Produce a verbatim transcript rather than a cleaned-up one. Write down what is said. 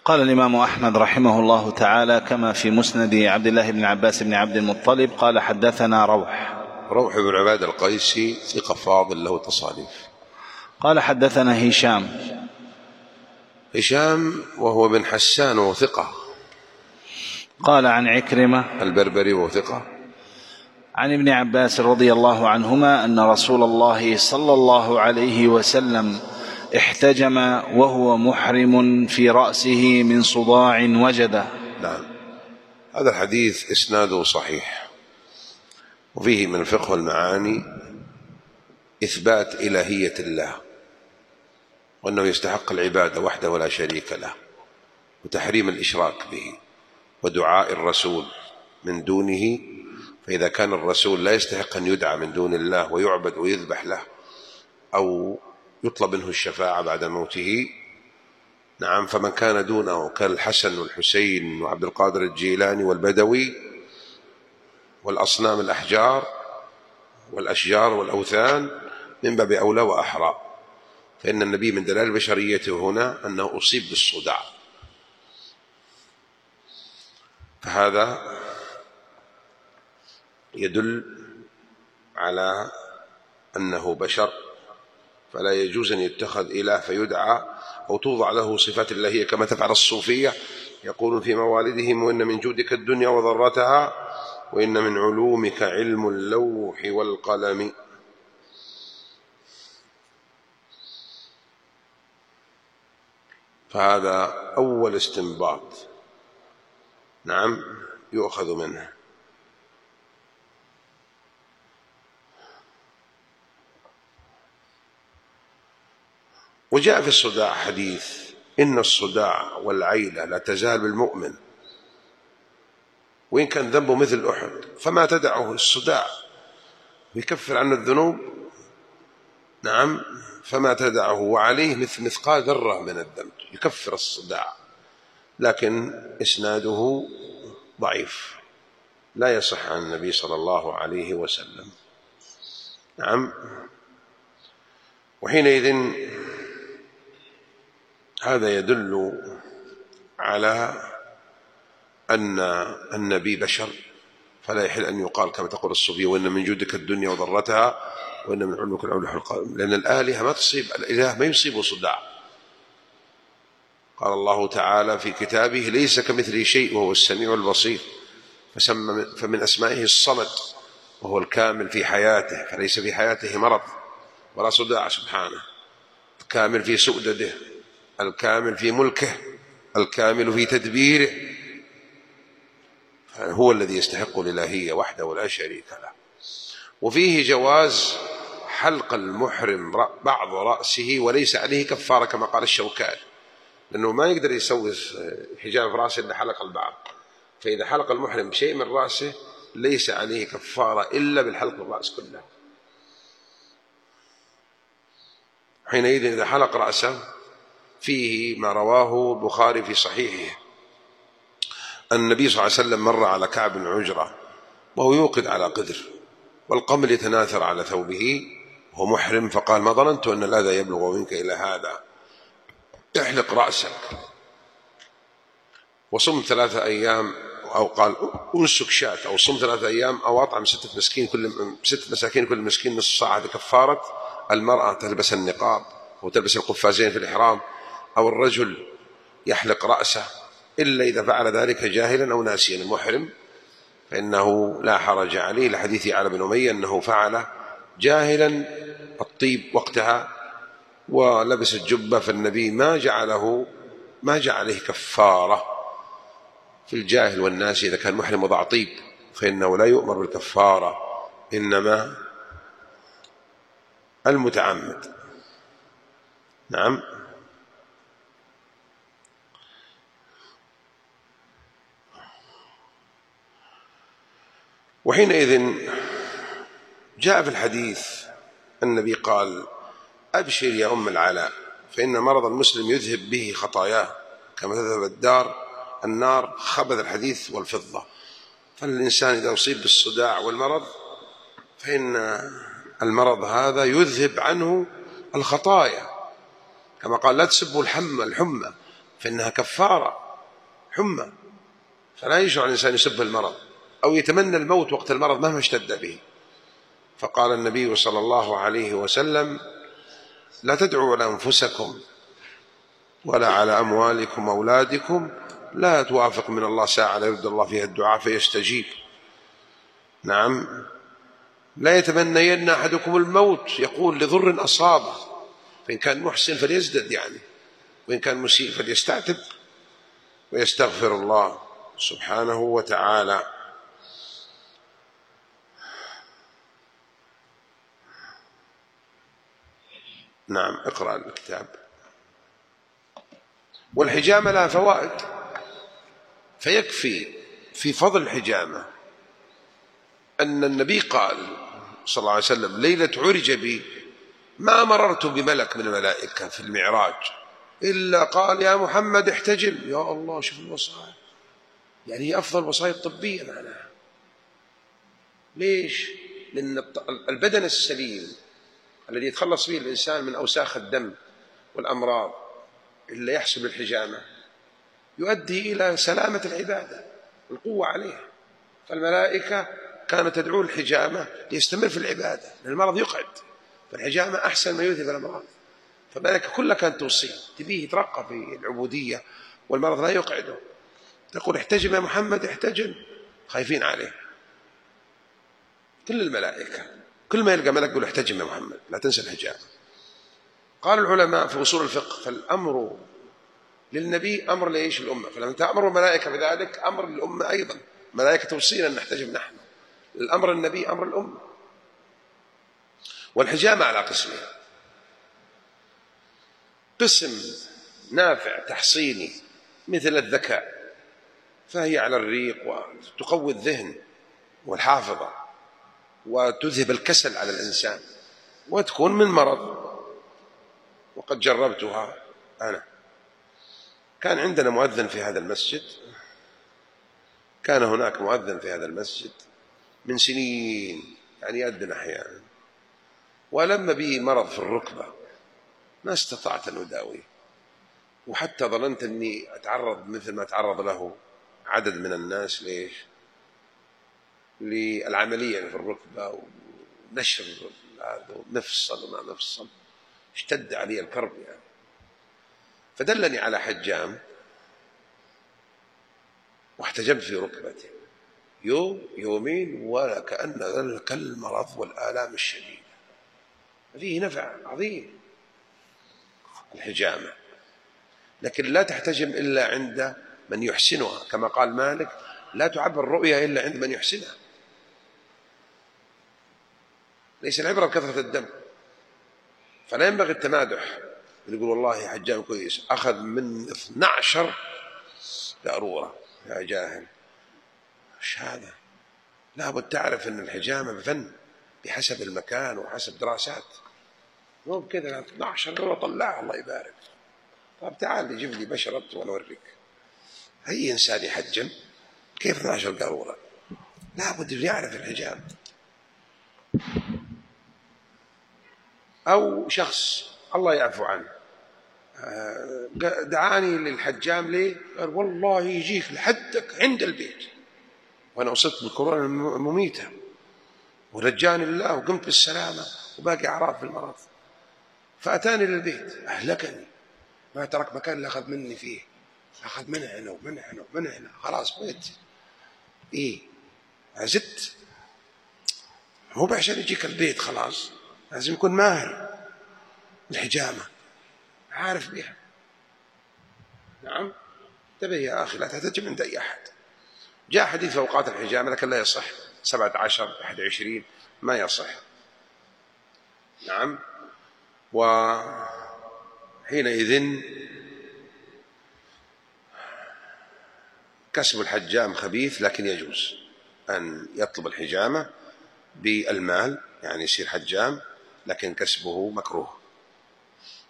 قال الإمام أحمد رحمه الله تعالى كما في مسند عبد الله بن عباس بن عبد المطلب قال حدثنا روح روح بن عباد القيسي ثقة فاضل له تصانيف. قال حدثنا هشام هشام وهو بن حسان وثقة. قال عن عكرمة البربري وثقة. عن ابن عباس رضي الله عنهما أن رسول الله صلى الله عليه وسلم احتجم وهو محرم في رأسه من صداع وجده. نعم، هذا الحديث إسناده صحيح، وفيه من الفقه والمعاني إثبات إلهية الله، وأنه يستحق العبادة وحده ولا شريك له، وتحريم الإشراك به، ودعاء الرسول من دونه. فإذا كان الرسول لا يستحق أن يدعى من دون الله ويعبد ويذبح له أو يطلب منه الشفاعة بعد موته، نعم، فمن كان دونه كالحسن والحسين وعبد القادر الجيلاني والبدوي والأصنام الأحجار والأشجار والأوثان من باب أولى وأحرى. فإن النبي من دلائل بشريته هنا أنه أصيب بالصداع، فهذا يدل على أنه بشر، فلا يجوز أن يتخذ إله فيدعى أو توضع له صفات اللهية كما تفعل الصوفية، يقولون في موالدهم: وإن من جودك الدنيا وضرتها، وإن من علومك علم اللوح والقلم. فهذا أول استنباط، نعم، يؤخذ منه. وجاء في الصداع حديث: إن الصداع والعيلة لا تزال بالمؤمن وإن كان ذنبه مثل أحد، فما تدعه الصداع يكفر عنه الذنوب، نعم، فما تدعه وعليه مثل مثقال ذرة من الذنب يكفر الصداع. لكن إسناده ضعيف، لا يصح عن النبي صلى الله عليه وسلم، نعم. وحينئذ هذا يدل على أن النبي بشر، فلا يحل أن يقال كما تقول الصوفية: وإن من جودك الدنيا وضرتها، وإن من علمك العلوح والقلم، لأن الآلهة ما تصيب، الإله ما يصيبه صداع. قال الله تعالى في كتابه: ليس كمثله شيء وهو السميع البصير. فمن أسمائه الصمد، وهو الكامل في حياته، فليس في حياته مرض ولا صداع سبحانه، الكامل في سؤدده، الكامل في ملكه، الكامل في تدبيره، هو الذي يستحق الإلهية وحده ولا شريك له. وفيه جواز حلق المحرم بعض رأسه وليس عليه كفارة كما قال الشوكاني، لأنه ما يقدر يسوي حجاب رأسه إلا حلق البعض، فإذا حلق المحرم شيء من رأسه ليس عليه كفارة إلا بالحلق الرأس كله. حينئذ إذا حلق رأسه فيه ما رواه البخاري في صحيحه: النبي صلى الله عليه وسلم مر على كعب بن عجرة وهو يوقد على قدر، والقمل يتناثر على ثوبه وهو محرم، فقال: ما ظننت أن الأذى يبلغ منك إلى هذا، احلق رأسك وصم ثلاثة أيام، أو قال أنسك شاة، أو صم ثلاثة أيام، أو أطعم ستة مسكين كل ستة مساكين كل مسكين نصف ساعة. هذه كفارة المرأة تلبس النقاب وتلبس القفازين في الإحرام، أو الرجل يحلق رأسه، إلا إذا فعل ذلك جاهلا أو ناسيا. المحرم فإنه لا حرج عليه، لحديث علي بن أمية أنه فعل جاهلا الطيب وقتها ولبس الجبة، فالنبي ما جعله ما جعل عليه كفارة في الجاهل والناس. إذا كان محرم وضع طيب فإنه لا يؤمر بالكفارة، إنما المتعمد، نعم. وحينئذ جاء في الحديث النبي قال: أبشر يا أم العلاء، فإن مرض المسلم يذهب به خطاياه كما تذهب الدار النار خبث الحديث والفضة. فالإنسان إذا أصيب بالصداع والمرض فإن المرض هذا يذهب عنه الخطايا، كما قال: لا تسبوا الحمى الحمى فإنها كفارة حمى، فلا يشرع الإنسان يسب المرض أو يتمنى الموت وقت المرض مهما اشتد به. فقال النبي صلى الله عليه وسلم: لا تدعوا على أنفسكم ولا على أموالكم وأولادكم، لا توافق من الله ساعة لا يرد الله فيها الدعاء فيستجيب. نعم، لا يتمنين أحدكم الموت يقول لضر أصابه، فإن كان محسن فليزدد يعني، وإن كان مسيء فليستعتب ويستغفر الله سبحانه وتعالى. نعم، اقرأ الكتاب. والحجامة لها فوائد، فيكفي في فضل الحجامة أن النبي قال صلى الله عليه وسلم: ليلة عرج بي ما مررت بملك من الملائكة في المعراج إلا قال: يا محمد احتجم. يا الله، شوف الوصايا، يعني هي أفضل وصايا الطبية معناها. ليش؟ لأن البدن السليم الذي يتخلص به الإنسان من أوساخ الدم والأمراض اللي يحصل بالحجامة يؤدي إلى سلامة العبادة والقوة عليها. فالملائكة كانت تدعو الحجامة ليستمر في العبادة، لأن المرض يقعد، فالحجامة أحسن ما يذهب الأمراض. فالملائكة كلها كانت توصيه، تبيه يترقى في العبودية والمرض لا يقعده، تقول: احتجم يا محمد احتجم، خايفين عليه. كل الملائكة كل ما يلقى ملك يقول: احتجم يا محمد، لا تنسى الحجامة. قال العلماء في أصول الفقه: فالأمر للنبي أمر ليش الأمة، فلما تأمر الملائكة بذلك أمر للأمة أيضا. ملائكة توصينا أن نحتجم نحن، الأمر النبي أمر الأمة. والحجامة على قسمين: قسم نافع تحصيني مثل الذكاء، فهي على الريق وتقوي الذهن والحافظة وتذهب الكسل على الإنسان، وتكون من مرض. وقد جربتها أنا. كان عندنا مؤذن في هذا المسجد، كان هناك مؤذن في هذا المسجد من سنين، يعني يأذن أحيانا، ولما بي مرض في الركبة ما استطعت أن أداويه، وحتى ظننت أني أتعرض مثل ما تعرض له عدد من الناس. ليش؟ للعملية في الركبة ونشر هذا ونفصل وما نفصل، اشتد علي الكرب يعني. فدلني على حجام واحتجبت في ركبتي يوم يومين، ولا كأن ذلك المرض والآلام الشديدة. فيه نفع عظيم الحجامة، لكن لا تحتجم إلا عند من يحسنها، كما قال مالك: لا تعبر الرؤيا إلا عند من يحسنها. ليس العبرة بكثرة الدم، فلا ينبغي التمادح. يقول: والله حجام كويس، أخذ من اثني عشر دارورة. يا جاهل، ايش هذا؟ لابد تعرف أن الحجامة فن بحسب المكان وحسب دراسات، مو بكذا اثني عشر دورة طلعها الله يبارك. طب تعال جيب لي بشرت وأنا أوريك. أي إنسان يحجم كيف اثني عشر قارورة؟ لابد يعرف الحجام. أو شخص الله يعفو عنه دعاني للحجام، ليه؟ قال: والله يجيك لحدك عند البيت، وأنا أصبت بالكورونا المميتة ورجاني الله وقمت بالسلامة وباقي أعراض بالمرض، فأتاني للبيت أهلكني، ما ترك مكان اللي أخذ مني فيه، أخذ من هنا ومن هنا ومن هنا، خلاص بيت إيه عزت. هو عشان يجيك البيت خلاص لازم يكون ماهر الحجامة، عارف بها. نعم، انتبه يا أخي، لا تحتجم عند أي أحد. جاء حديث في أوقات الحجامة لكن لا يصح، سبعة عشر أحد وعشرين ما يصح. نعم، وحينئذ كسب الحجام خبيث، لكن يجوز أن يطلب الحجامة بالمال، يعني يصير حجام، لكن كسبه مكروه.